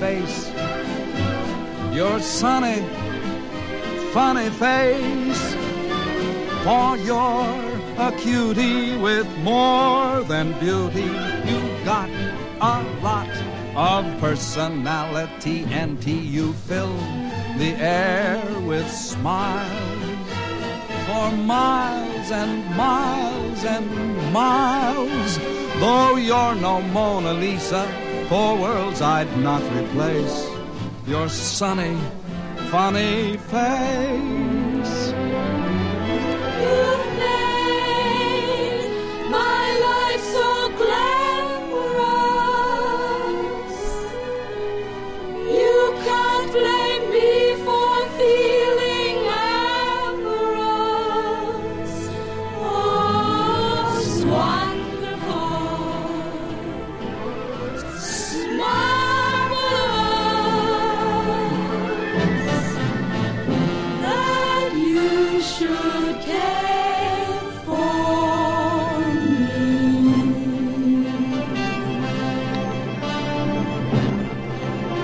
face, your sunny, funny face. For you're a cutie with more than beauty. You've got a lot of personality, and you fill the air with smiles. For miles and miles and miles, though you're no Mona Lisa, for worlds I'd not replace your sunny, funny face.